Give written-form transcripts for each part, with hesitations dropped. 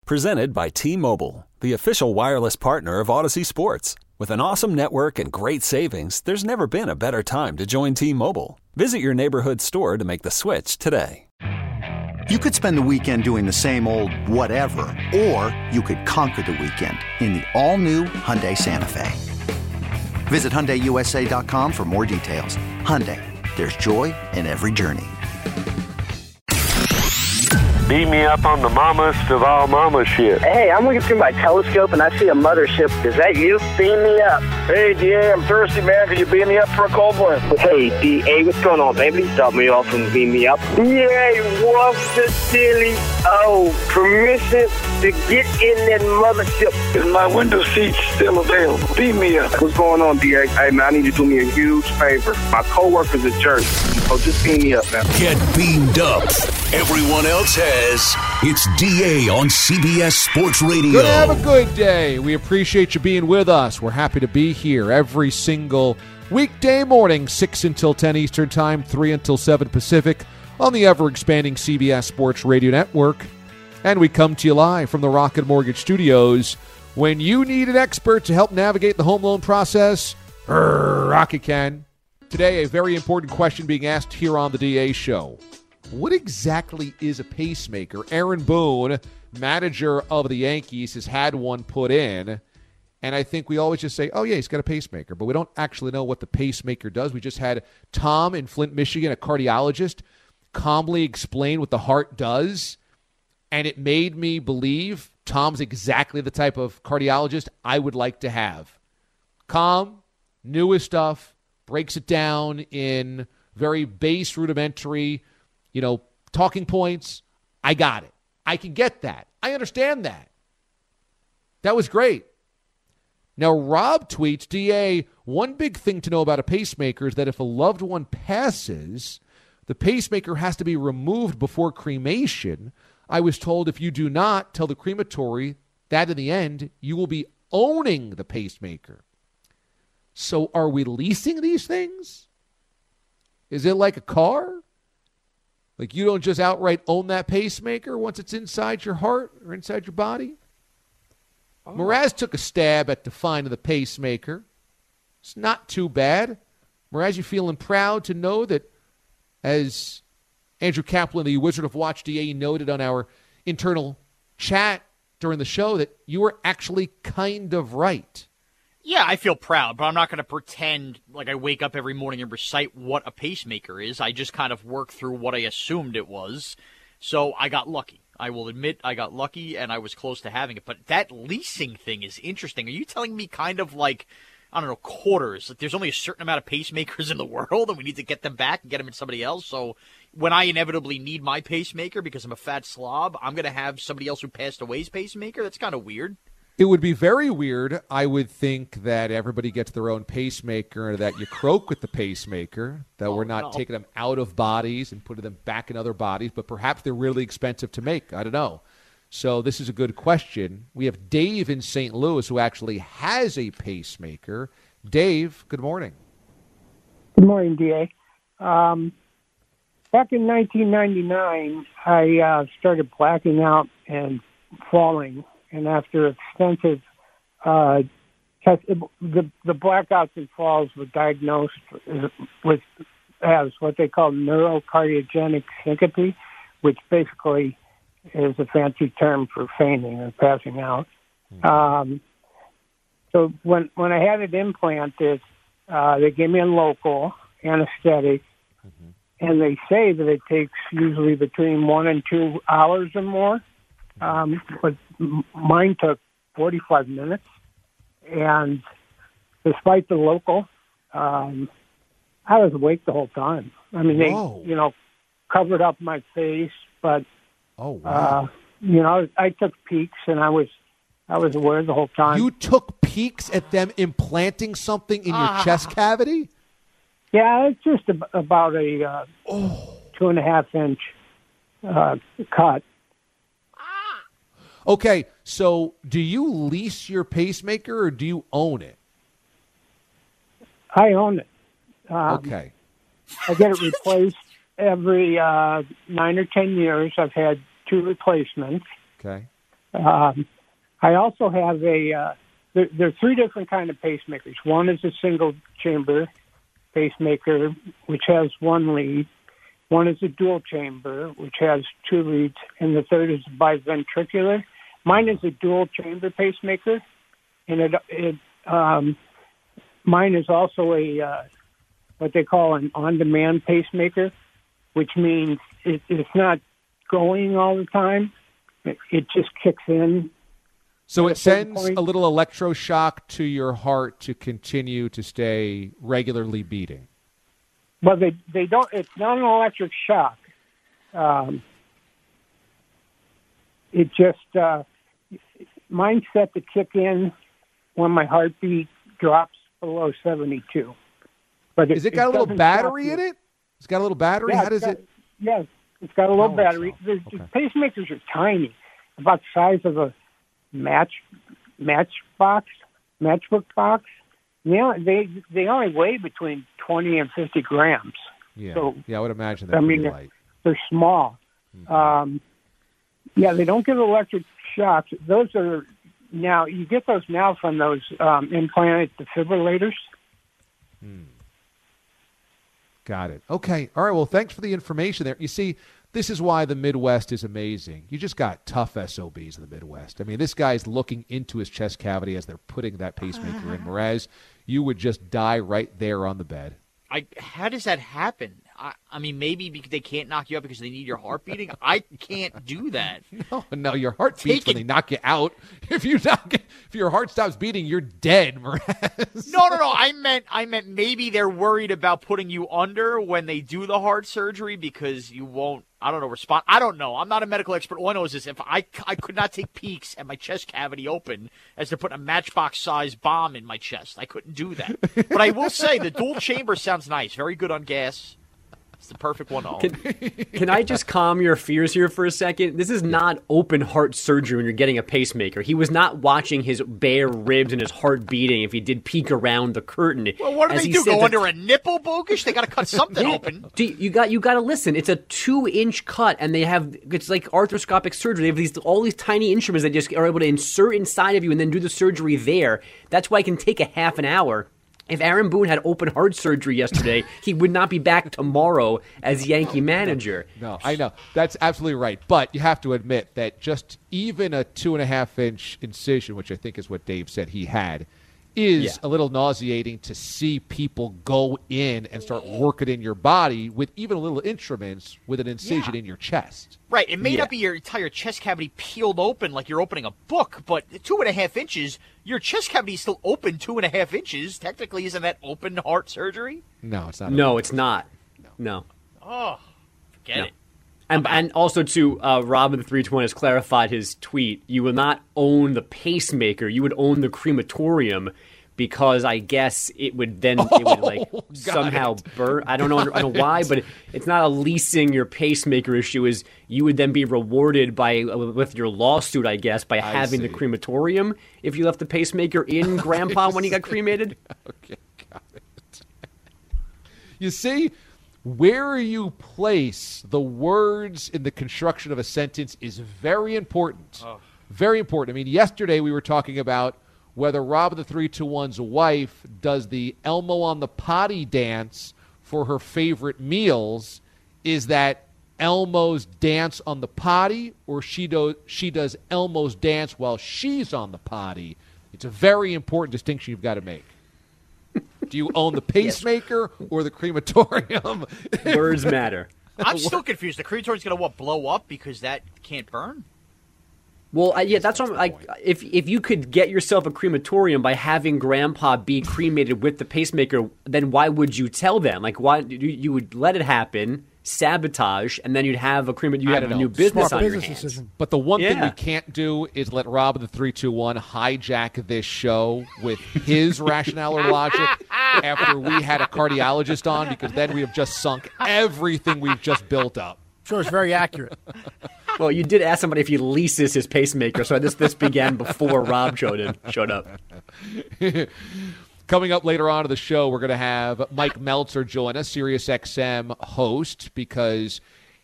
Presented by T-Mobile, the official wireless partner of Odyssey Sports. With an awesome network and great savings, there's never been a better time to join T-Mobile. Visit your neighborhood store to make the switch today. You could spend the weekend doing the same old whatever, or you could conquer the weekend in the all-new Hyundai Santa Fe. Visit HyundaiUSA.com for more details. Hyundai, there's joy in every journey. Beat me up on the mamas of all mama shit. Hey, I'm looking through my telescope and I see a mothership. Is that you? Beam me up. Hey, DA, I'm thirsty, man. Can you beam me up for a cold one? Hey, DA, what's going on, baby? Stop me off and beam me up. Yay, what's the silly? Oh, permission to get in that mothership. Is my window seat still available? Beam me up. What's going on, DA? Hey, man, I need you to do me a huge favor. My coworker's a jerk. So just beam me up, man. Get beamed up. Everyone else has. It's DA on CBS Sports Radio. Good to have a good day. We appreciate you being with us. We're happy to be here every single weekday morning, 6 until 10 Eastern Time, 3 until 7 Pacific, on the ever-expanding CBS Sports Radio Network. And we come to you live from the Rocket Mortgage Studios. When you need an expert to help navigate the home loan process, Rocket can. Today, a very important question being asked here on the DA Show. What exactly is a pacemaker? Aaron Boone, manager of the Yankees, has had one put in. And I think we always just say, oh, yeah, he's got a pacemaker. But we don't actually know what the pacemaker does. We just had Tom in Flint, Michigan, a cardiologist, calmly explain what the heart does. And it made me believe Tom's exactly the type of cardiologist I would like to have. Calm, newest stuff, breaks it down in very base, rudimentary, talking points. I got it. I can get that. I understand that. That was great. Now, Rob tweets, DA, one big thing to know about a pacemaker is that if a loved one passes, the pacemaker has to be removed before cremation. I was told if you do not tell the crematory that in the end, you will be owning the pacemaker. So are we leasing these things? Is it like a car? Like you don't just outright own that pacemaker once it's inside your heart or inside your body? Oh. Mraz took a stab at defining the pacemaker. It's not too bad. Mraz, you feeling proud to know that, as Andrew Kaplan, the Wizard of Watch DA, noted on our internal chat during the show, that you were actually kind of right. Yeah, I feel proud, but I'm not going to pretend like I wake up every morning and recite what a pacemaker is. I just kind of work through what I assumed it was. So I got lucky. I will admit I got lucky, and I was close to having it. But that leasing thing is interesting. Are you telling me kind of like, I don't know, quarters? Like there's only a certain amount of pacemakers in the world, and we need to get them back and get them in somebody else? So when I inevitably need my pacemaker because I'm a fat slob, I'm going to have somebody else who passed away's pacemaker? That's kind of weird. It would be very weird. I would think that everybody gets their own pacemaker, that you croak with the pacemaker, that we're not taking them out of bodies and putting them back in other bodies, but perhaps they're really expensive to make. I don't know. So this is a good question. We have Dave in St. Louis who actually has a pacemaker. Dave, good morning. Good morning, DA. Back in 1999, I started blacking out and falling. And after extensive test, the blackouts and falls were diagnosed as what they call neurocardiogenic syncope, which basically is a fancy term for fainting or passing out. So when I had it implanted, they gave me a local anesthetic, and they say that it takes usually between 1 and 2 hours or more. But mine took 45 minutes, and despite the local, I was awake the whole time. I mean, they, covered up my face, but, I took peeks, and I was aware the whole time. You took peeks at them implanting something in your chest cavity? Yeah, it's just about a 2.5-inch cut. Okay, so do you lease your pacemaker or do you own it? I own it. Okay. I get it replaced every 9 or 10 years. I've had 2 replacements. Okay. I also have there are three different kind of pacemakers. One is a single chamber pacemaker, which has one lead. One is a dual chamber, which has two leads, and the third is biventricular. Mine is a dual chamber pacemaker, and mine is also a what they call an on-demand pacemaker, which means it's not going all the time. It just kicks in. So it sends a little electroshock to your heart to continue to stay regularly beating. Well, they don't. It's not an electric shock. It just mine's set to kick in when my heartbeat drops below 72. But Is it got a little battery in it? It's got a little battery. Yeah, How does it? Yes, it's got a little battery. The pacemakers are tiny, about the size of a matchbook box. They only weigh between 20 and 50 grams. Yeah, so, I would imagine that. I mean, they're small. Mm-hmm. They don't give electric shocks. Those are now you get those now from those implanted defibrillators. Got it. Okay. All right. Well, thanks for the information there. You see, this is why the Midwest is amazing. You just got tough SOBs in the Midwest. I mean, this guy's looking into his chest cavity as they're putting that pacemaker in, whereas you would just die right there on the bed. How does that happen? I mean, maybe because they can't knock you out because they need your heart beating. I can't do that. No, your heart beats when they knock you out. If your heart stops beating, you're dead, Mraz. No. I meant maybe they're worried about putting you under when they do the heart surgery because you won't. I don't know. Respond. I don't know. I'm not a medical expert. All I know is this: if I could not take peeks at my chest cavity open as they're putting a matchbox-sized bomb in my chest. I couldn't do that. But I will say the dual chamber sounds nice. Very good on gas. It's the perfect one to own. Can I just calm your fears here for a second? This is not open heart surgery when you're getting a pacemaker. He was not watching his bare ribs and his heart beating if he did peek around the curtain. Well, what do they do? Go under a nipple, Bogusch? They got to cut something open. You got to listen. It's a 2-inch cut, and it's like arthroscopic surgery. They have all these tiny instruments that just are able to insert inside of you and then do the surgery there. That's why it can take a half an hour. If Aaron Boone had open heart surgery yesterday, he would not be back tomorrow as Yankee manager. No, I know. That's absolutely right. But you have to admit that just even a 2.5-inch incision, which I think is what Dave said he had, is a little nauseating to see people go in and start working in your body with even little instruments with an incision in your chest. Right. It may not be your entire chest cavity peeled open like you're opening a book, but 2.5 inches, your chest cavity is still open 2.5 inches. Technically, isn't that open heart surgery? No, it's not. No, it's not. No. Oh, forget it. And also, too, Robin the 320 has clarified his tweet. You will not own the pacemaker. You would own the crematorium because I guess it would somehow burn. I don't know why, but it's not a leasing your pacemaker issue. Is you would then be rewarded with your lawsuit, I guess, by having the crematorium if you left the pacemaker in Grandpa when he got cremated. Okay, got it. You see? Where you place the words in the construction of a sentence is very important. Oh. Very important. I mean, yesterday we were talking about whether Robin the 321's wife does the Elmo on the potty dance for her favorite meals. Is that Elmo's dance on the potty, or she does Elmo's dance while she's on the potty? It's a very important distinction you've got to make. Do you own the pacemaker or the crematorium? Words matter. I'm still confused. The crematorium's going to blow up because that can't burn? Well, that's what I'm like. If you could get yourself a crematorium by having Grandpa be cremated with the pacemaker, then why would you tell them? Like, why you would let it happen, sabotage, and then you'd have a new business on your hands. Decision. But the one thing we can't do is let Robin the 321 hijack this show with his rationale or logic after we had a cardiologist on, because then we have just sunk everything we've just built up. Sure, it's very accurate. Well, you did ask somebody if he leases his pacemaker, so this began before Rob showed up. Coming up later on to the show, we're going to have Mike Meltzer join us, SiriusXM host, because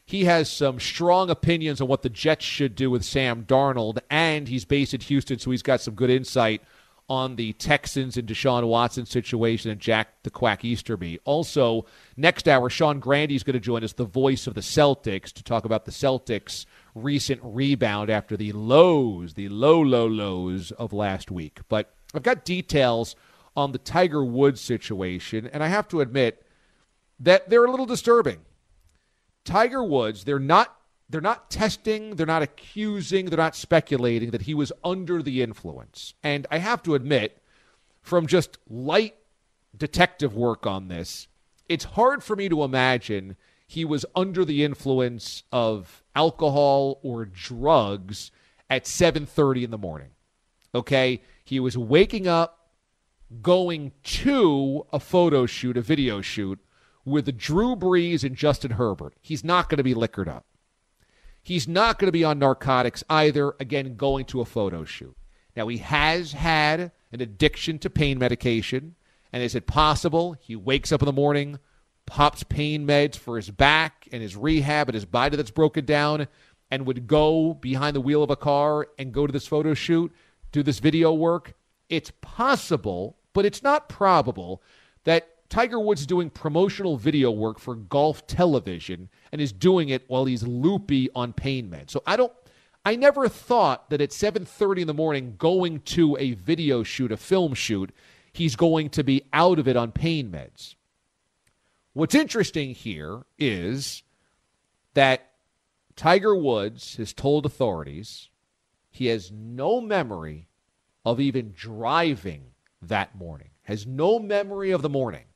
he has some strong opinions on what the Jets should do with Sam Darnold, and he's based in Houston, so he's got some good insight on the Texans and Deshaun Watson situation and Jack the Quack Easterby. Also, next hour, Sean Grandy's going to join us, the voice of the Celtics, to talk about the Celtics' recent rebound after the lows of last week. But I've got details on the Tiger Woods situation, and I have to admit that they're a little disturbing. Tiger Woods, they're not testing, they're not accusing, they're not speculating that he was under the influence. And I have to admit, from just light detective work on this, it's hard for me to imagine he was under the influence of alcohol or drugs at 7:30 in the morning. Okay? He was waking up, going to a photo shoot, a video shoot, with Drew Brees and Justin Herbert. He's not going to be liquored up. He's not going to be on narcotics either, again, going to a photo shoot. Now, he has had an addiction to pain medication, and is it possible he wakes up in the morning, pops pain meds for his back and his rehab and his body that's broken down, and would go behind the wheel of a car and go to this photo shoot, do this video work? It's possible, but it's not probable that Tiger Woods is doing promotional video work for golf television and is doing it while he's loopy on pain meds. So I never thought that at 7:30 in the morning going to a video shoot, a film shoot, he's going to be out of it on pain meds. What's interesting here is that Tiger Woods has told authorities he has no memory of even driving that morning, has no memory of the morning.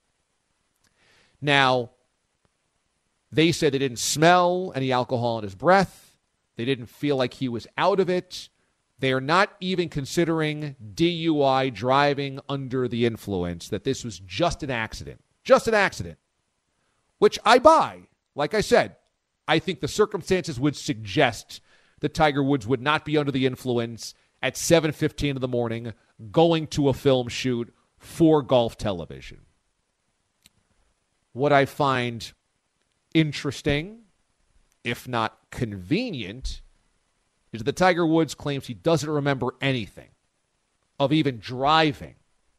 Now, they said they didn't smell any alcohol in his breath. They didn't feel like he was out of it. They are not even considering DUI, driving under the influence, that this was just an accident. Just an accident, which I buy. Like I said, I think the circumstances would suggest that Tiger Woods would not be under the influence at 7:15 in the morning going to a film shoot for golf television. What I find interesting, if not convenient, is that Tiger Woods claims he doesn't remember anything of even driving.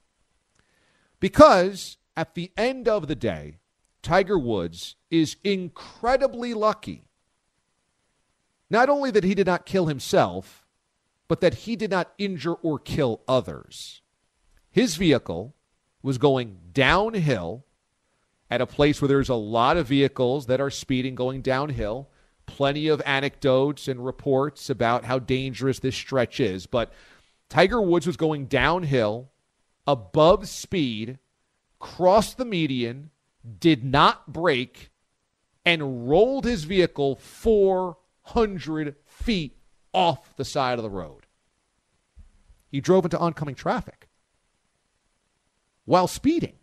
Because at the end of the day, Tiger Woods is incredibly lucky. Not only that he did not kill himself, but that he did not injure or kill others. His vehicle was going downhill at a place where there's a lot of vehicles that are speeding going downhill. Plenty of anecdotes and reports about how dangerous this stretch is. But Tiger Woods was going downhill, above speed, crossed the median, did not brake, and rolled his vehicle 400 feet off the side of the road. He drove into oncoming traffic while speeding.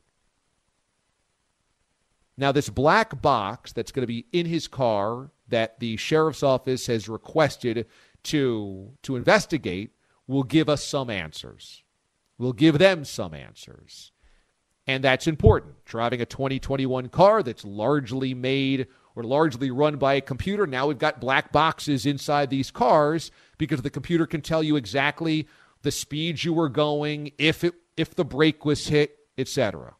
Now, this black box that's going to be in his car that the sheriff's office has requested to investigate will give us some answers. We'll give them some answers. And that's important. Driving a 2021 car that's largely made or largely run by a computer. Now we've got black boxes inside these cars because the computer can tell you exactly the speed you were going, if the brake was hit, etc.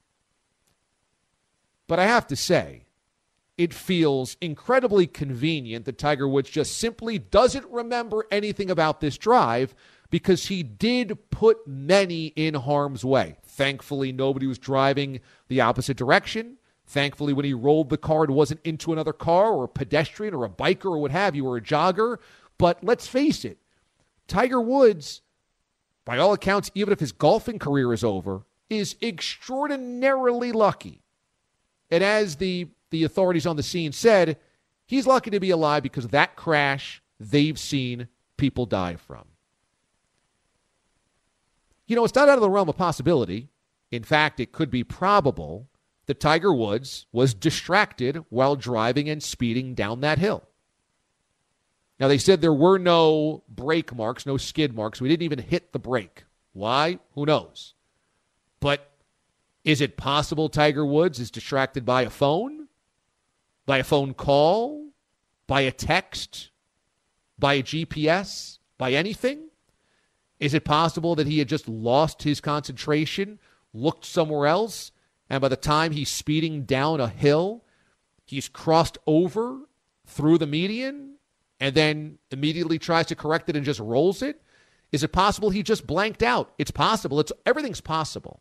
But I have to say, it feels incredibly convenient that Tiger Woods just simply doesn't remember anything about this drive because he did put many in harm's way. Thankfully, nobody was driving the opposite direction. Thankfully, when he rolled the car, it wasn't into another car or a pedestrian or a biker or what have you, or a jogger. But let's face it, Tiger Woods, by all accounts, even if his golfing career is over, is extraordinarily lucky. And as the authorities on the scene said, he's lucky to be alive because of that crash they've seen people die from. You know, it's not out of the realm of possibility. In fact, it could be probable that Tiger Woods was distracted while driving and speeding down that hill. Now, they said there were no brake marks, no skid marks. We didn't even hit the brake. Why? Who knows? But is it possible Tiger Woods is distracted by a phone? By a phone call? By a text? By a GPS? By anything? Is it possible that he had just lost his concentration, looked somewhere else, and by the time he's speeding down a hill, he's crossed over through the median and then immediately tries to correct it and just rolls it? Is it possible he just blanked out? It's possible. Everything's possible.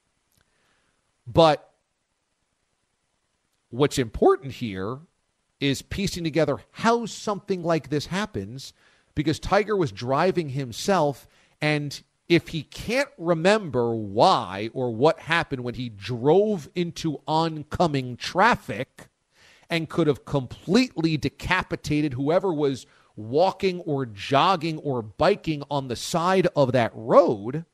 But what's important here is piecing together how something like this happens, because Tiger was driving himself, and if he can't remember why or what happened when he drove into oncoming traffic and could have completely decapitated whoever was walking or jogging or biking on the side of that road,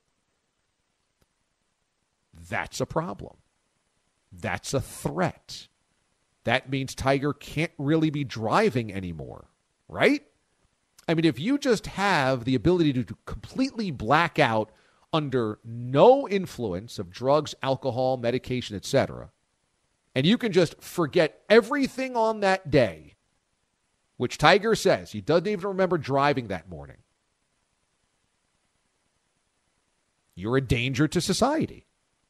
that's a problem. That's a threat. That means Tiger can't really be driving anymore, right? I mean, if you just have the ability to completely black out under no influence of drugs, alcohol, medication, etc., and you can just forget everything on that day, which Tiger says he doesn't even remember driving that morning, you're a danger to society.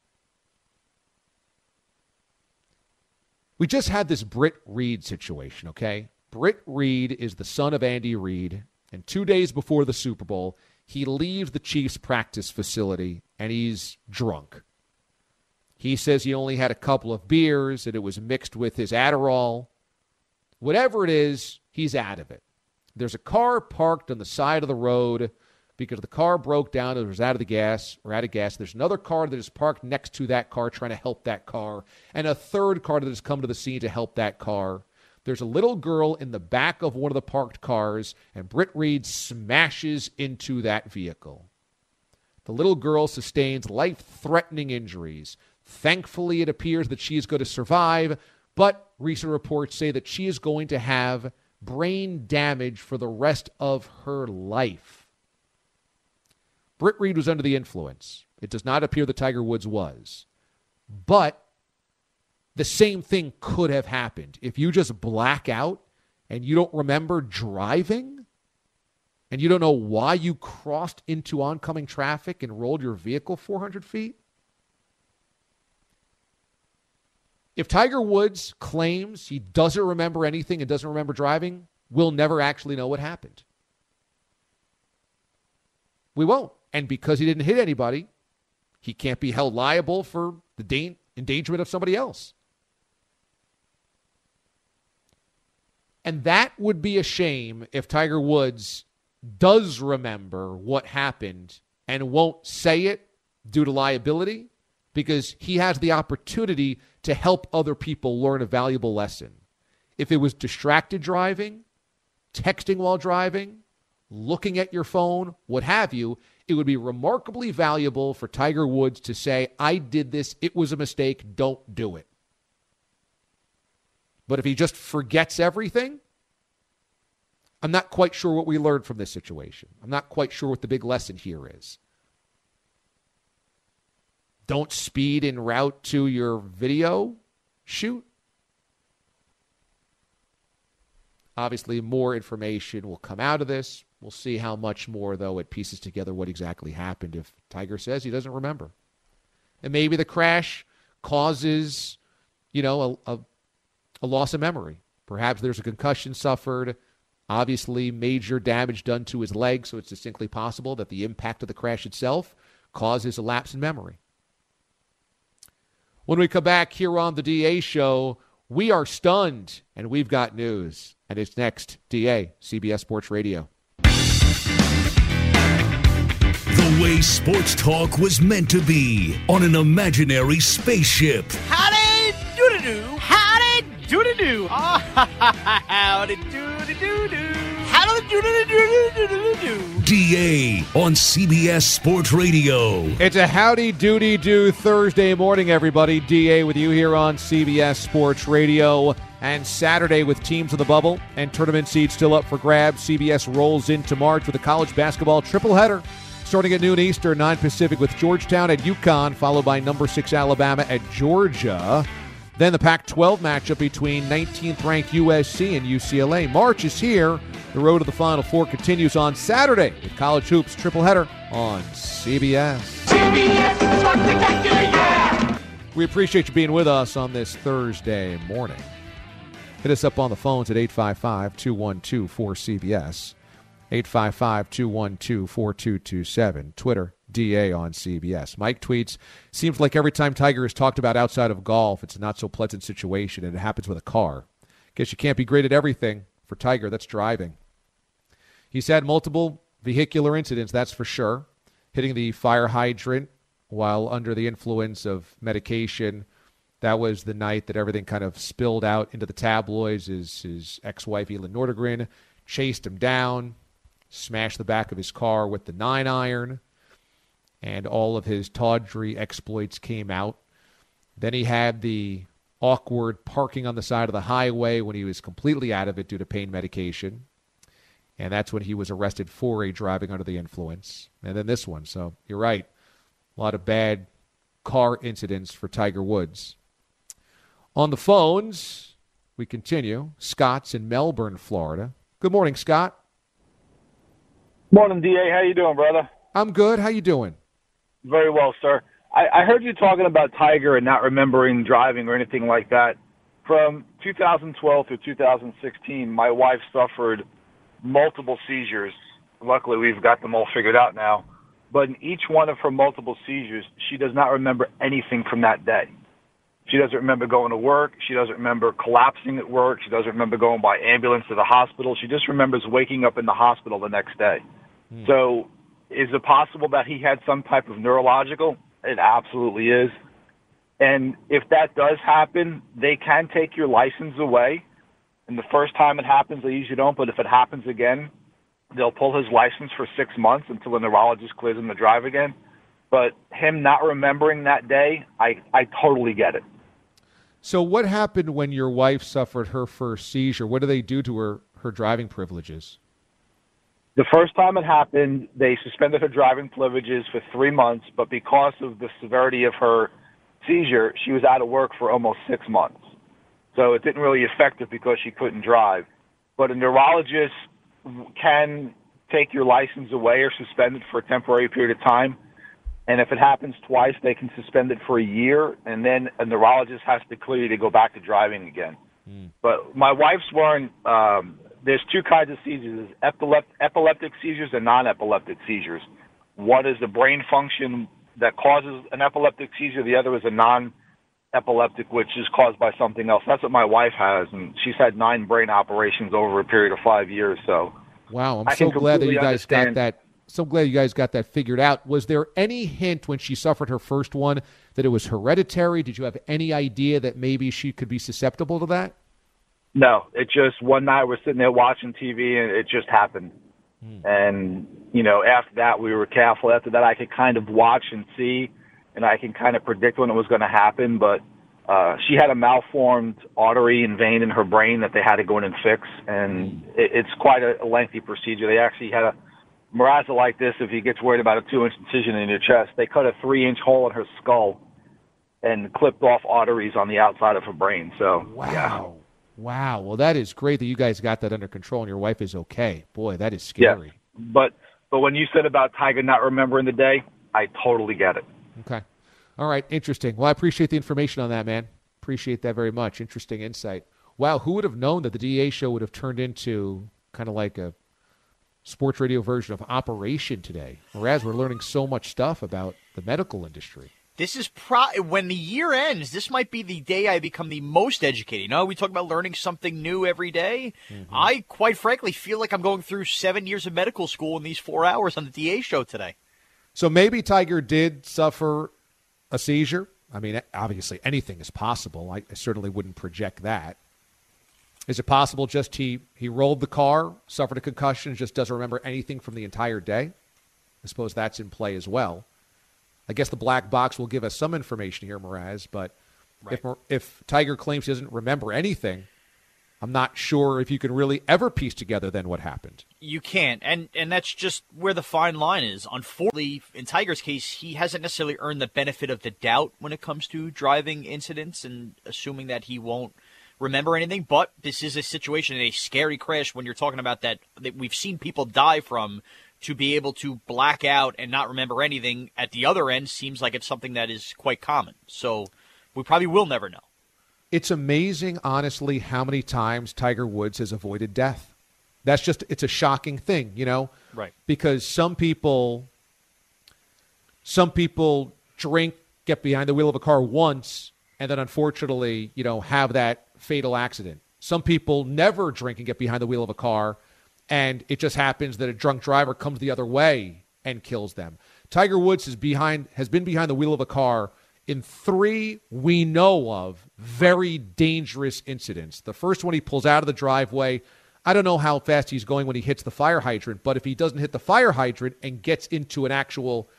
We just had this Britt Reed situation, okay? Britt Reed is the son of Andy Reid, and 2 days before the Super Bowl, he leaves the Chiefs practice facility, and he's drunk. He says he only had a couple of beers, and it was mixed with his Adderall. Whatever it is, he's out of it. There's a car parked on the side of the road because the car broke down and was out of gas. There's another car that is parked next to that car trying to help that car, and a third car that has come to the scene to help that car. There's a little girl in the back of one of the parked cars, and Britt Reed smashes into that vehicle. The little girl sustains life-threatening injuries. Thankfully, it appears that she is going to survive, but recent reports say that she is going to have brain damage for the rest of her life. Britt Reed was under the influence. It does not appear that Tiger Woods was. But the same thing could have happened. If you just black out and you don't remember driving and you don't know why you crossed into oncoming traffic and rolled your vehicle 400 feet. If Tiger Woods claims he doesn't remember anything and doesn't remember driving, we'll never actually know what happened. We won't. And because he didn't hit anybody, he can't be held liable for the endangerment of somebody else. And that would be a shame if Tiger Woods does remember what happened and won't say it due to liability, because he has the opportunity to help other people learn a valuable lesson. If it was distracted driving, texting while driving, looking at your phone, what have you, it would be remarkably valuable for Tiger Woods to say, I did this, it was a mistake, don't do it. But if he just forgets everything, I'm not quite sure what we learned from this situation. I'm not quite sure what the big lesson here is. Don't speed en route to your video shoot. Obviously, more information will come out of this. We'll see how much more, though, it pieces together what exactly happened if Tiger says he doesn't remember. And maybe the crash causes, a loss of memory. Perhaps there's a concussion suffered, obviously major damage done to his leg, so it's distinctly possible that the impact of the crash itself causes a lapse in memory. When we come back here on the DA Show, we are stunned, and we've got news. And it's next. DA, CBS Sports Radio. The way sports talk was meant to be on an imaginary spaceship. Howdy doo-doo-doo. Howdy doo-doo-doo. Oh, howdy doo-doo-doo-doo. Howdy doo-doo-doo-doo-doo-doo. DA on CBS Sports Radio. It's a howdy doody do Thursday morning, everybody. DA with you here on CBS Sports Radio. And Saturday with teams in the bubble and tournament seeds still up for grabs. CBS rolls into March with a college basketball triple header starting at noon Eastern, 9 Pacific with Georgetown at UConn, followed by number 6 Alabama at Georgia. Then the Pac-12 matchup between 19th-ranked USC and UCLA. March is here. The road to the Final Four continues on Saturday with College Hoops triple-header on CBS. CBS Spectacular, yeah! We appreciate you being with us on this Thursday morning. Hit us up on the phones at 855-212-4CBS, 855-212-4227, Twitter, DA on CBS. Mike tweets, seems like every time Tiger is talked about outside of golf, it's a not-so-pleasant situation, and it happens with a car. Guess you can't be great at everything. For Tiger, that's driving. He's had multiple vehicular incidents, that's for sure. Hitting the fire hydrant while under the influence of medication. That was the night that everything kind of spilled out into the tabloids. His ex-wife, Elin Nordegren, chased him down, smashed the back of his car with the 9-iron, and all of his tawdry exploits came out. Then he had the awkward parking on the side of the highway when he was completely out of it due to pain medication. And that's when he was arrested for a driving under the influence. And then this one. So you're right. A lot of bad car incidents for Tiger Woods. On the phones, we continue. Scott's in Melbourne, Florida. Good morning, Scott. Morning, DA. How you doing, brother? I'm good. How you doing? Very well, sir. I heard you talking about Tiger and not remembering driving or anything like that. From 2012 through 2016, my wife suffered multiple seizures. Luckily, we've got them all figured out now. But in each one of her multiple seizures, she does not remember anything from that day. She doesn't remember going to work. She doesn't remember collapsing at work. She doesn't remember going by ambulance to the hospital. She just remembers waking up in the hospital the next day. So is it possible that he had some type of neurological? It absolutely is. And if that does happen, they can take your license away. And the first time it happens, they usually don't. But if it happens again, they'll pull his license for 6 months until a neurologist clears him to drive again. But him not remembering that day, I totally get it. So what happened when your wife suffered her first seizure? What do they do to her driving privileges? The first time it happened, they suspended her driving privileges for 3 months, but because of the severity of her seizure, she was out of work for almost 6 months. So it didn't really affect her because she couldn't drive. But a neurologist can take your license away or suspend it for a temporary period of time. And if it happens twice, they can suspend it for a year, and then a neurologist has to clear you to go back to driving again. But my wife's weren't there's two kinds of seizures, epileptic seizures and non-epileptic seizures. One is the brain function that causes an epileptic seizure. The other is a non-epileptic, which is caused by something else. That's what my wife has, and she's had 9 brain operations over a period of 5 years. So, wow, I'm so glad that you guys got that. So glad you guys got that figured out. Was there any hint when she suffered her first one that it was hereditary? Did you have any idea that maybe she could be susceptible to that? No, it just one night we're sitting there watching TV and it just happened. And, you know, after that we were careful. After that I could kind of watch and see, and I can kind of predict when it was going to happen. But she had a malformed artery and vein in her brain that they had to go in and fix. And it's quite a lengthy procedure. They actually had a Mraz like this, if he gets worried about a 2-inch incision in your chest, they cut a 3-inch hole in her skull and clipped off arteries on the outside of her brain. So, wow. Yeah. Wow. Well, that is great that you guys got that under control and your wife is okay. Boy, that is scary. Yeah. But when you said about Tiger not remembering the day, I totally get it. Okay. All right. Interesting. Well, I appreciate the information on that, man. Appreciate that very much. Interesting insight. Wow. Who would have known that the DA show would have turned into kind of like a sports radio version of Operation today? Whereas we're learning so much stuff about the medical industry. This is when the year ends, this might be the day I become the most educated. You know, we talk about learning something new every day. I, quite frankly, feel like I'm going through 7 years of medical school in these 4 hours on the DA show today. So maybe Tiger did suffer a seizure. I mean, obviously anything is possible. I certainly wouldn't project that. Is it possible just he rolled the car, suffered a concussion, just doesn't remember anything from the entire day? I suppose that's in play as well. I guess the black box will give us some information here, Mraz, but right. if Tiger claims he doesn't remember anything, I'm not sure if you can really ever piece together then what happened. You can't, and that's just where the fine line is. Unfortunately, in Tiger's case, he hasn't necessarily earned the benefit of the doubt when it comes to driving incidents and assuming that he won't remember anything. But this is a situation, a scary crash when you're talking about that we've seen people die from. To be able to black out and not remember anything at the other end seems like it's something that is quite common. So we probably will never know. It's amazing, honestly, how many times Tiger Woods has avoided death. It's a shocking thing, Right. Because some people drink, get behind the wheel of a car once, and then unfortunately, have that fatal accident. Some people never drink and get behind the wheel of a car, and it just happens that a drunk driver comes the other way and kills them. Tiger Woods has been behind the wheel of a car in 3 we know of very dangerous incidents. The first one, he pulls out of the driveway. I don't know how fast he's going when he hits the fire hydrant, but if he doesn't hit the fire hydrant and gets into an actual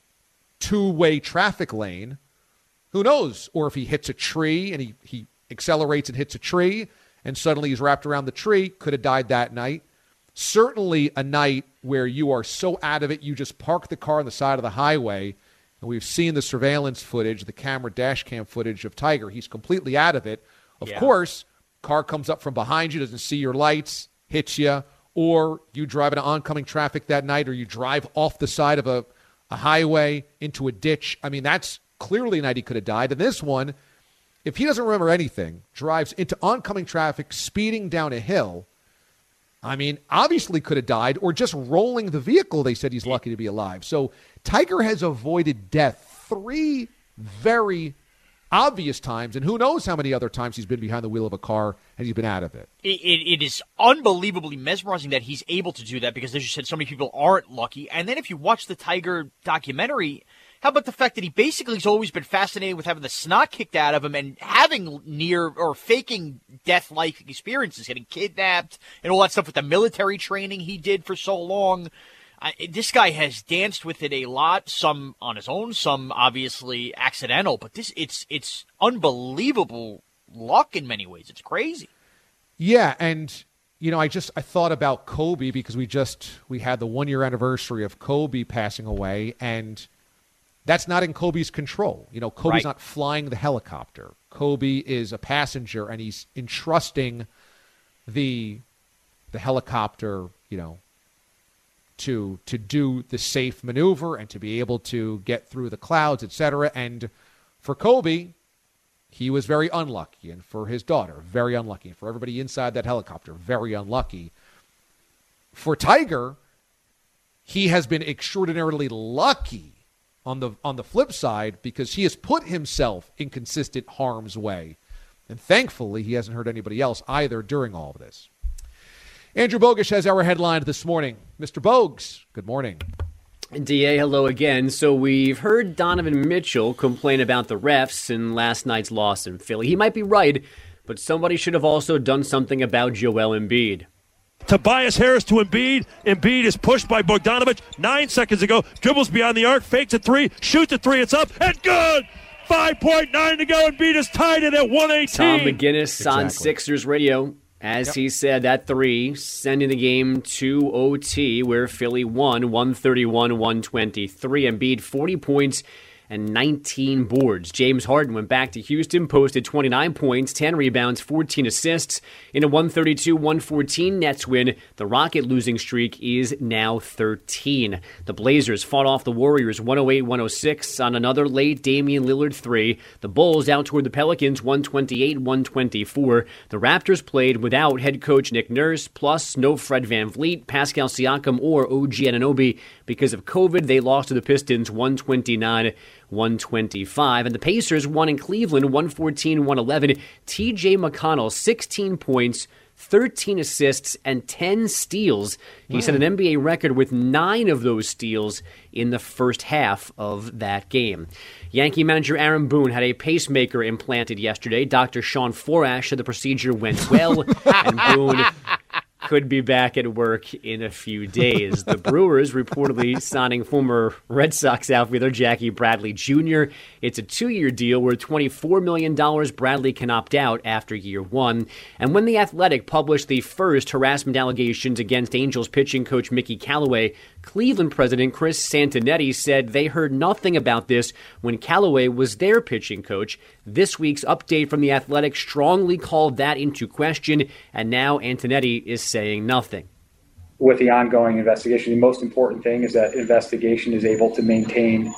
2-way traffic lane, who knows? Or if he hits a tree and he accelerates and hits a tree and suddenly he's wrapped around the tree, could have died that night. Certainly a night where you are so out of it, you just park the car on the side of the highway. And we've seen the surveillance footage, the camera dash cam footage of Tiger. He's completely out of it. Of course, car comes up from behind you, doesn't see your lights, hits you, or you drive into oncoming traffic that night, or you drive off the side of a highway into a ditch. I mean, that's clearly a night he could have died. And this one, if he doesn't remember anything, drives into oncoming traffic, speeding down a hill, I mean, obviously could have died, or just rolling the vehicle. They said he's lucky to be alive. So Tiger has avoided death 3 very obvious times, and who knows how many other times he's been behind the wheel of a car and he's been out of it. It is unbelievably mesmerizing that he's able to do that because, as you said, so many people aren't lucky. And then if you watch the Tiger documentary, how about the fact that he basically has always been fascinated with having the snot kicked out of him and having near or faking death-like experiences, getting kidnapped and all that stuff with the military training he did for so long. This guy has danced with it a lot, some on his own, some obviously accidental, but it's unbelievable luck in many ways. It's crazy. Yeah, and I thought about Kobe because we had the 1-year anniversary of Kobe passing away, and that's not in Kobe's control. Kobe's not flying the helicopter. Kobe is a passenger, and he's entrusting the helicopter, to do the safe maneuver and to be able to get through the clouds, etc. And for Kobe, he was very unlucky. And for his daughter, very unlucky. For everybody inside that helicopter, very unlucky. For Tiger, he has been extraordinarily lucky on the flip side because he has put himself in consistent harm's way. And thankfully, he hasn't hurt anybody else either during all of this. Andrew Bogusch has our headline this morning. Mr. Bogues, good morning. DA, hello again. So we've heard Donovan Mitchell complain about the refs in last night's loss in Philly. He might be right, but somebody should have also done something about Joel Embiid. Tobias Harris to Embiid. Embiid is pushed by Bogdanovic 9 seconds ago. Dribbles beyond the arc, fakes a 3, shoots a 3, it's up, and good! 5.9 to go, Embiid is tied it at 118. Tom McGinnis on Sixers Radio. As he said, that 3, sending the game to OT, where Philly won 131-123. Embiid, 40 points and 19 boards. James Harden went back to Houston, posted 29 points, 10 rebounds, 14 assists. In a 132-114 Nets win, the Rocket losing streak is now 13. The Blazers fought off the Warriors 108-106 on another late Damian Lillard 3. The Bulls out toward the Pelicans 128-124. The Raptors played without head coach Nick Nurse, plus no Fred VanVleet, Pascal Siakam, or OG Anunoby. Because of COVID, they lost to the Pistons 129-125. And the Pacers won in Cleveland 114-111. TJ McConnell, 16 points, 13 assists, and 10 steals. He set an NBA record with 9 of those steals in the first half of that game. Yankee manager Aaron Boone had a pacemaker implanted yesterday. Dr. Sean Forash said the procedure went well, and Boone could be back at work in a few days. The Brewers reportedly signing former Red Sox outfielder Jackie Bradley Jr. It's a 2-year deal worth $24 million. Bradley can opt out after year 1. And when The Athletic published the first harassment allegations against Angels pitching coach Mickey Callaway, Cleveland president Chris Santinetti said they heard nothing about this when Callaway was their pitching coach. This week's update from The Athletic strongly called that into question, and now Antonetti is saying nothing. With the ongoing investigation, the most important thing is that investigation is able to maintain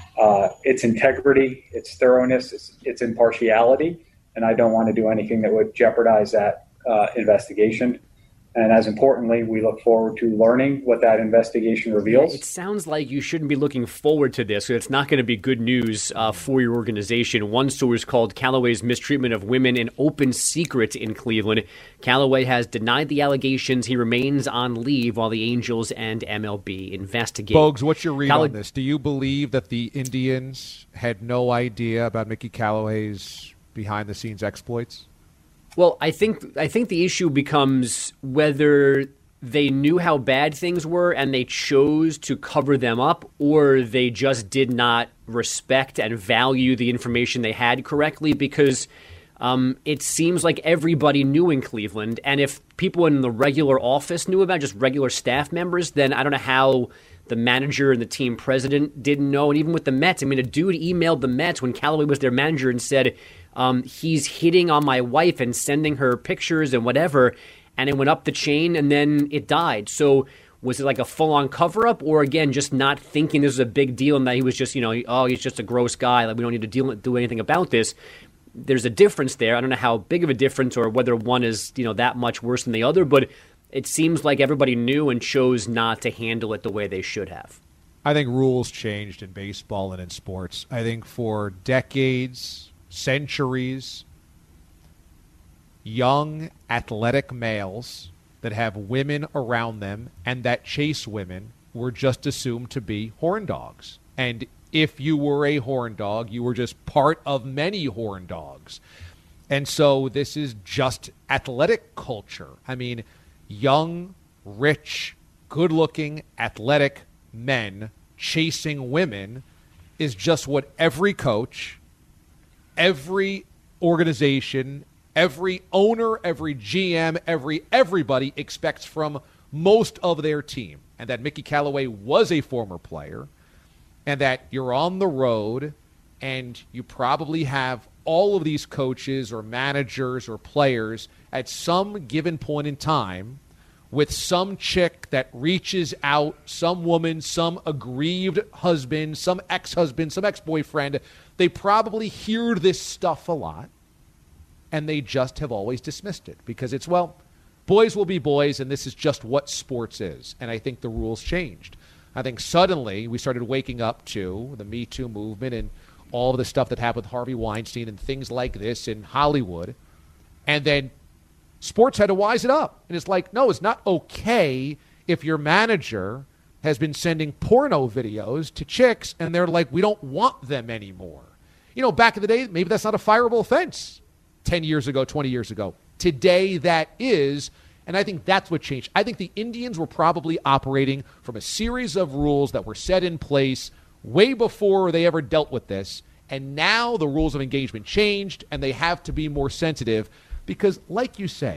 its integrity, its thoroughness, its impartiality, and I don't want to do anything that would jeopardize that investigation. And as importantly, we look forward to learning what that investigation reveals. It sounds like you shouldn't be looking forward to this. It's not going to be good news for your organization. One source called Callaway's mistreatment of women an open secret in Cleveland. Callaway has denied the allegations. He remains on leave while the Angels and MLB investigate. Bogues, what's your read on this? Do you believe that the Indians had no idea about Mickey Callaway's behind-the-scenes exploits? Well, I think the issue becomes whether they knew how bad things were and they chose to cover them up, or they just did not respect and value the information they had correctly, because it seems like everybody knew in Cleveland. And if people in the regular office knew about it, just regular staff members, then I don't know how the manager and the team president didn't know. And even with the Mets, I mean, a dude emailed the Mets when Callaway was their manager and said, he's hitting on my wife and sending her pictures and whatever, and it went up the chain and then it died. So was it like a full-on cover-up, or again, just not thinking this was a big deal and that he was just, he's just a gross guy, like we don't need to do anything about this? There's a difference there. I don't know how big of a difference or whether one is, that much worse than the other, but it seems like everybody knew and chose not to handle it the way they should have. I think rules changed in baseball and in sports. I think for decades, centuries, young athletic males that have women around them and that chase women were just assumed to be horn dogs. And if you were a horn dog, you were just part of many horn dogs. And so this is just athletic culture. I mean, young, rich, good-looking, athletic men chasing women is just what every coach, every organization, every owner, every GM, everybody expects from most of their team. And that Mickey Callaway was a former player, and that you're on the road and you probably have all of these coaches or managers or players at some given point in time with some chick that reaches out, some woman, some aggrieved husband, some ex-husband, some ex-boyfriend. They probably hear this stuff a lot, and they just have always dismissed it because it's, well, boys will be boys, and this is just what sports is. And I think the rules changed. I think suddenly we started waking up to the Me Too movement and all of the stuff that happened with Harvey Weinstein and things like this in Hollywood. And then sports had to wise it up. And it's like, no, it's not okay if your manager has been sending porno videos to chicks and they're like, we don't want them anymore. Back in the day, maybe that's not a fireable offense 10 years ago, 20 years ago. Today, that is. And I think that's what changed. I think the Indians were probably operating from a series of rules that were set in place way before they ever dealt with this. And now the rules of engagement changed, and they have to be more sensitive because, like you said,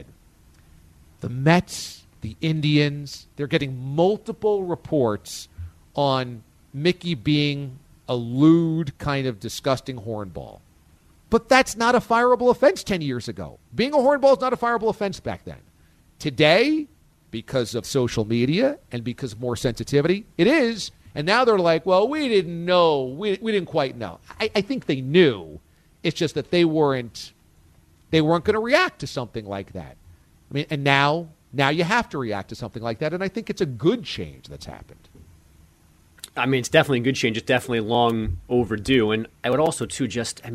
the Mets, the Indians, they're getting multiple reports on Mickey being a lewd, kind of disgusting hornball. But that's not a fireable offense 10 years ago. Being a hornball is not a fireable offense back then. Today, because of social media and because of more sensitivity, it is. And now they're like, well, we didn't know. We didn't quite know. I think they knew. It's just that they weren't going to react to something like that. I mean, and now you have to react to something like that. And I think it's a good change that's happened. I mean, it's definitely a good change. It's definitely long overdue. And I would also, too,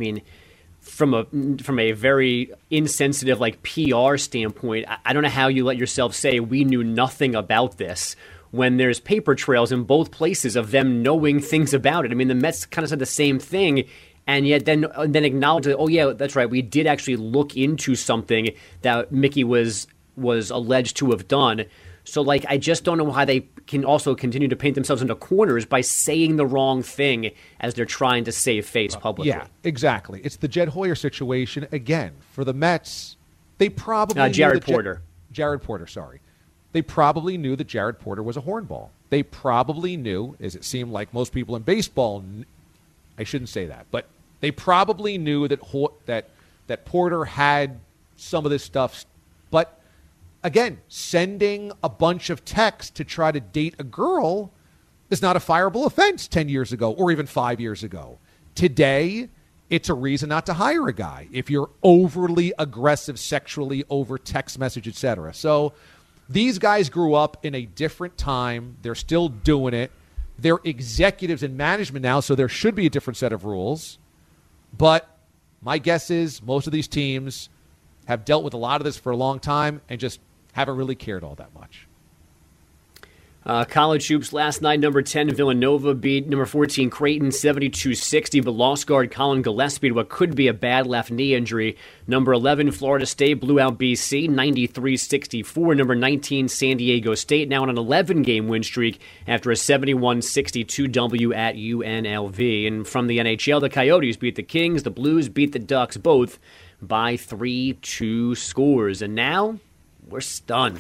from a very insensitive, PR standpoint, I don't know how you let yourself say we knew nothing about this when there's paper trails in both places of them knowing things about it. I mean, the Mets kind of said the same thing, and yet then acknowledge that, oh, yeah, that's right, we did actually look into something that Mickey was was alleged to have done. So, I just don't know how they can also continue to paint themselves into corners by saying the wrong thing as they're trying to save face publicly. Yeah, exactly. It's the Jed Hoyer situation again. For the Mets, they probably Jared Porter. Jared Porter, sorry. They probably knew that Jared Porter was a hornball. They probably knew, as it seemed like most people in baseball, I shouldn't say that, but they probably knew that Porter had some of this stuff. But again, sending a bunch of texts to try to date a girl is not a fireable offense 10 years ago or even 5 years ago. Today, it's a reason not to hire a guy if you're overly aggressive sexually over text message, etc. So these guys grew up in a different time. They're still doing it. They're executives in management now, so there should be a different set of rules. But my guess is most of these teams have dealt with a lot of this for a long time and just haven't really cared all that much. College hoops last night, number 10 Villanova beat number 14 Creighton 72-60, but lost guard Colin Gillespie to what could be a bad left knee injury. Number 11 Florida State blew out BC 93-64. Number 19 San Diego State now on an 11-game win streak after a 71-62 W at UNLV. And from the NHL, the Coyotes beat the Kings, the Blues beat the Ducks, both by 3-2 scores. And now we're stunned.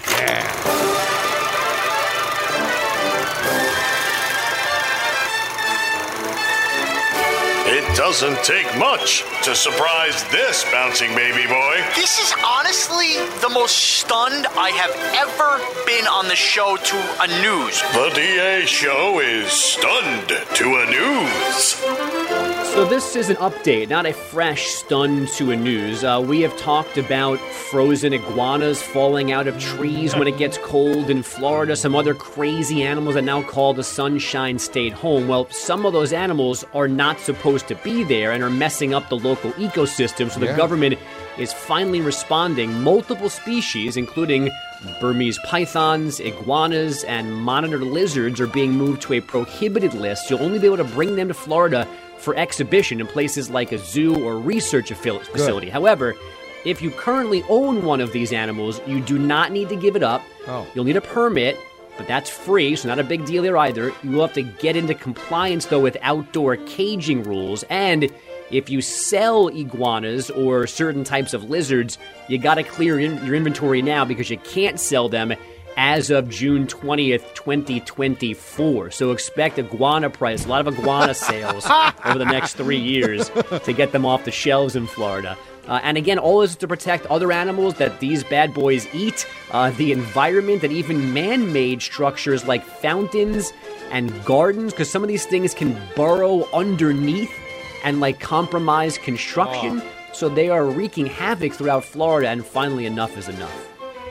It doesn't take much to surprise this bouncing baby boy. This is honestly the most stunned I have ever been on the show to a news. The DA show is stunned to a news. So this is an update, not a fresh stun to a news. We have talked about frozen iguanas falling out of trees when it gets cold in Florida, some other crazy animals that now call the Sunshine State home. Well, some of those animals are not supposed to be there and are messing up the local ecosystem, so the government is finally responding. Multiple species, including Burmese pythons, iguanas, and monitor lizards, are being moved to a prohibited list. You'll only be able to bring them to Florida for exhibition in places like a zoo or research facility. However, if you currently own one of these animals, you do not need to give it up. You'll need a permit, but that's free, so not a big deal there either. You will have to get into compliance, though, with outdoor caging rules. And if you sell iguanas or certain types of lizards, you got to clear your inventory now because you can't sell them as of June 20th, 2024. So expect iguana price, a lot of iguana sales over the next 3 years to get them off the shelves in Florida. And again, all this is to protect other animals that these bad boys eat, the environment, and even man-made structures like fountains and gardens, because some of these things can burrow underneath and compromise construction. So they are wreaking havoc throughout Florida, and finally enough is enough.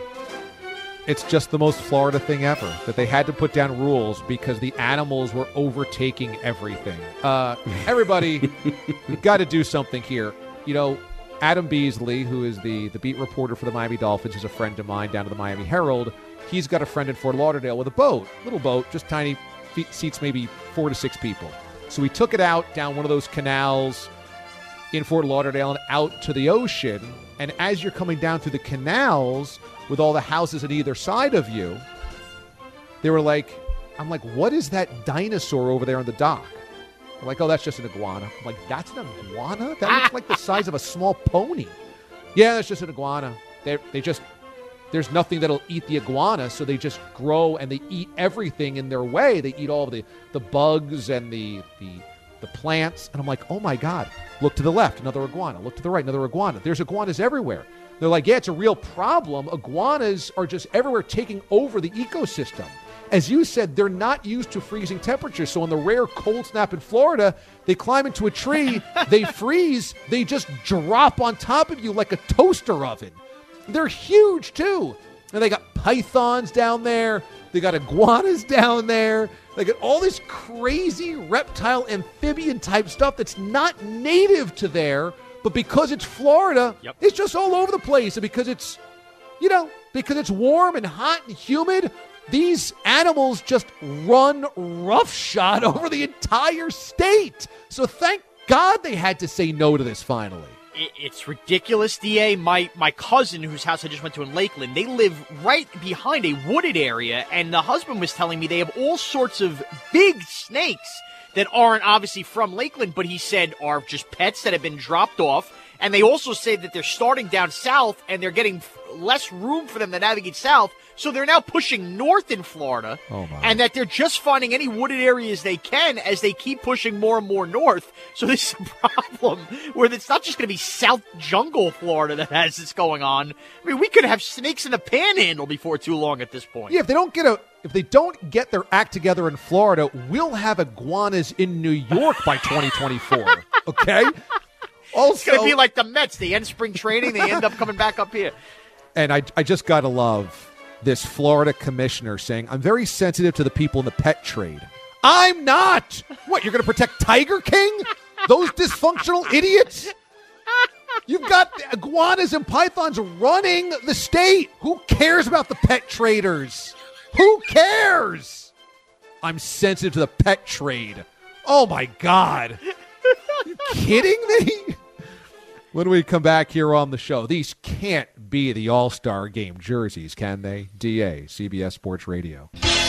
It's just the most Florida thing ever, that they had to put down rules because the animals were overtaking everything. Everybody, we've got to do something here. You know, Adam Beasley, who is the beat reporter for the Miami Dolphins, is a friend of mine down to the Miami Herald. He's got a friend in Fort Lauderdale with a boat, little boat, just tiny, seats maybe 4 to 6 people. So we took it out down one of those canals in Fort Lauderdale and out to the ocean. And as you're coming down through the canals with all the houses on either side of you, they were like, I'm like, what is that dinosaur over there on the dock? I'm like, oh, that's just an iguana. I'm like, that's an iguana? That looks like the size of a small pony. Yeah, that's just an iguana. There's nothing that'll eat the iguana, so they just grow and they eat everything in their way. They eat all of the bugs and the plants. And I'm like, oh my God, look to the left, another iguana. Look to the right, another iguana. There's iguanas everywhere. They're like, yeah, it's a real problem. Iguanas are just everywhere taking over the ecosystem. As you said, they're not used to freezing temperatures. So on the rare cold snap in Florida, they climb into a tree, they freeze, they just drop on top of you like a toaster oven. They're huge, too. And they got pythons down there. They got iguanas down there. They got all this crazy reptile, amphibian-type stuff that's not native to there. But because it's Florida, It's just all over the place. And because it's, because it's warm and hot and humid, these animals just run roughshod over the entire state. So thank God they had to say no to this finally. It's ridiculous, DA. My cousin, whose house I just went to in Lakeland, they live right behind a wooded area, and the husband was telling me they have all sorts of big snakes that aren't obviously from Lakeland, but he said are just pets that have been dropped off. And they also say that they're starting down south, and they're getting less room for them to navigate south, so they're now pushing north in Florida, and that they're just finding any wooded areas they can as they keep pushing more and more north. So this is a problem where it's not just going to be South Jungle Florida that has this going on. I mean, we could have snakes in the panhandle before too long at this point. Yeah, if they don't get their act together in Florida, we'll have iguanas in New York by 2024. Okay? Also, it's going to be like the Mets. They end spring training, they end up coming back up here. And I just got to love this Florida commissioner saying, I'm very sensitive to the people in the pet trade. I'm not! What, you're going to protect Tiger King? Those dysfunctional idiots? You've got iguanas and pythons running the state. Who cares about the pet traders? Who cares? I'm sensitive to the pet trade. Oh, my God. Are you kidding me? When we come back here on the show, these can't be the All-Star Game jerseys, can they? DA, CBS Sports Radio.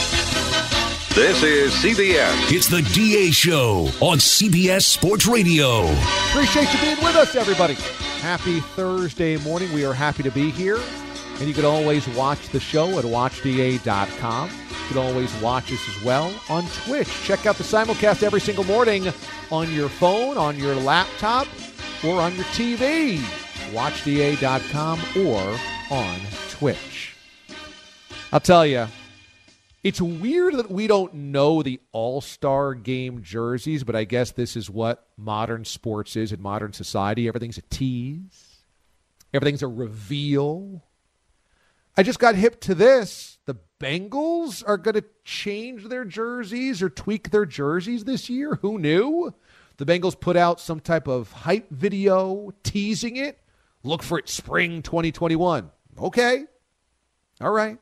This is CBS. It's the DA Show on CBS Sports Radio. Appreciate you being with us, everybody. Happy Thursday morning. We are happy to be here. And you can always watch the show at watchda.com. You can always watch us as well on Twitch. Check out the simulcast every single morning on your phone, on your laptop, or on your TV. WatchDA.com or on Twitch. I'll tell you, it's weird that we don't know the All-Star Game jerseys, but I guess this is what modern sports is in modern society. Everything's a tease. Everything's a reveal. I just got hip to this. The Bengals are going to change their jerseys or tweak their jerseys this year. Who knew? The Bengals put out some type of hype video teasing it. Look for it spring 2021. Okay. All right.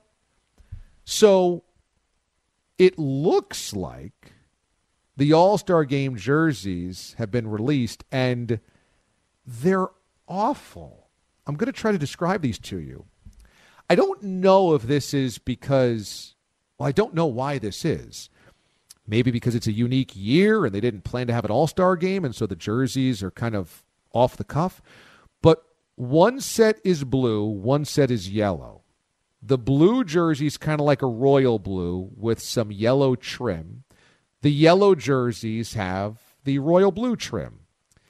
So it looks like the All-Star Game jerseys have been released, and they're awful. I'm going to try to describe these to you. I don't know if this is because, well, I don't know why this is. Maybe because it's a unique year and they didn't plan to have an All-Star Game, and so the jerseys are kind of off the cuff. But one set is blue, one set is yellow. The blue jersey is kind of like a royal blue with some yellow trim. The yellow jerseys have the royal blue trim.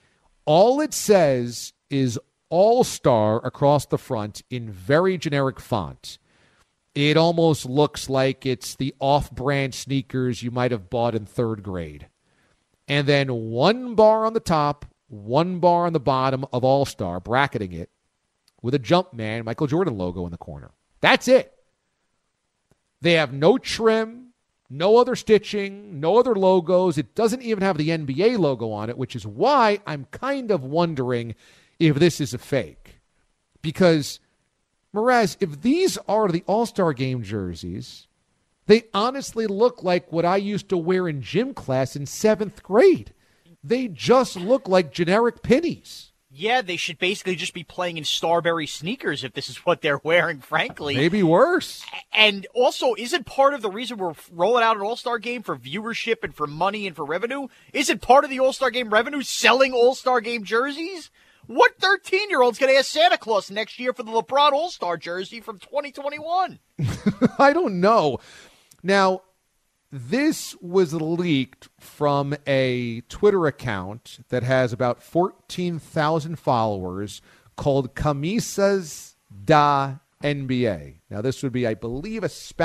All it says is All-Star across the front in very generic font. It almost looks like it's the off-brand sneakers you might have bought in third grade. And then one bar on the top, one bar on the bottom of All-Star, bracketing it with a Jumpman Michael Jordan logo in the corner. That's it. They have no trim, no other stitching, no other logos. It doesn't even have the NBA logo on it, which is why I'm kind of wondering if this is a fake. Because Mraz, if these are the All-Star Game jerseys, they honestly look like what I used to wear in gym class in 7th grade. They just look like generic pennies. Yeah, they should basically just be playing in Starberry sneakers if this is what they're wearing, frankly. Maybe worse. And also, isn't part of the reason we're rolling out an All-Star Game for viewership and for money and for revenue? Isn't part of the All-Star Game revenue selling All-Star Game jerseys? What 13-year-old's going to ask Santa Claus next year for the LeBron All-Star jersey from 2021? I don't know. Now, this was leaked from a Twitter account that has about 14,000 followers called Camisas da NBA. Now, this would be, I believe, a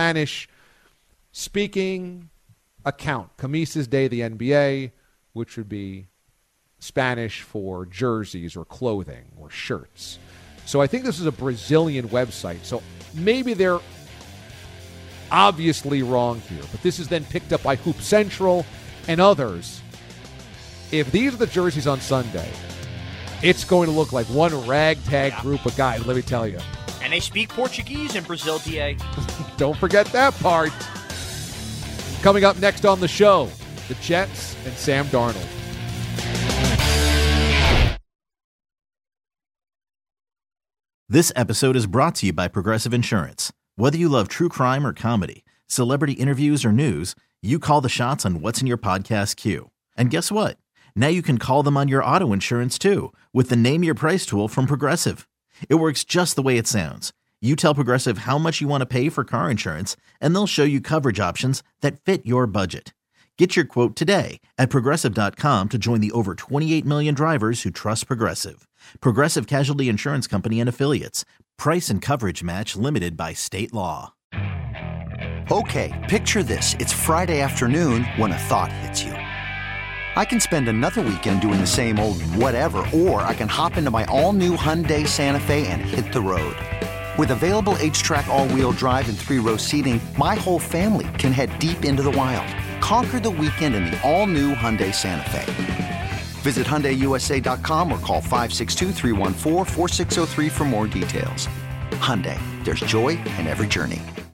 Spanish-speaking account. Camisas de the NBA, which would be Spanish for jerseys or clothing or shirts. So I think this is a Brazilian website. So maybe they're obviously wrong here, but this is then picked up by Hoop Central and others. If these are the jerseys on Sunday, it's going to look like one ragtag group of guys, let me tell you. And they speak Portuguese in Brazil, DA. Don't forget that part. Coming up next on the show, the Jets and Sam Darnold. This episode is brought to you by Progressive Insurance. Whether you love true crime or comedy, celebrity interviews or news, you call the shots on what's in your podcast queue. And guess what? Now you can call them on your auto insurance too with the Name Your Price tool from Progressive. It works just the way it sounds. You tell Progressive how much you want to pay for car insurance, and they'll show you coverage options that fit your budget. Get your quote today at Progressive.com to join the over 28 million drivers who trust Progressive. Progressive Casualty Insurance Company and Affiliates. Price and coverage match limited by state law. Okay, picture this. It's Friday afternoon when a thought hits you. I can spend another weekend doing the same old whatever, or I can hop into my all-new Hyundai Santa Fe and hit the road. With available H-Track all-wheel drive and 3-row seating, my whole family can head deep into the wild. Conquer the weekend in the all-new Hyundai Santa Fe. Visit HyundaiUSA.com or call 562-314-4603 for more details. Hyundai, there's joy in every journey.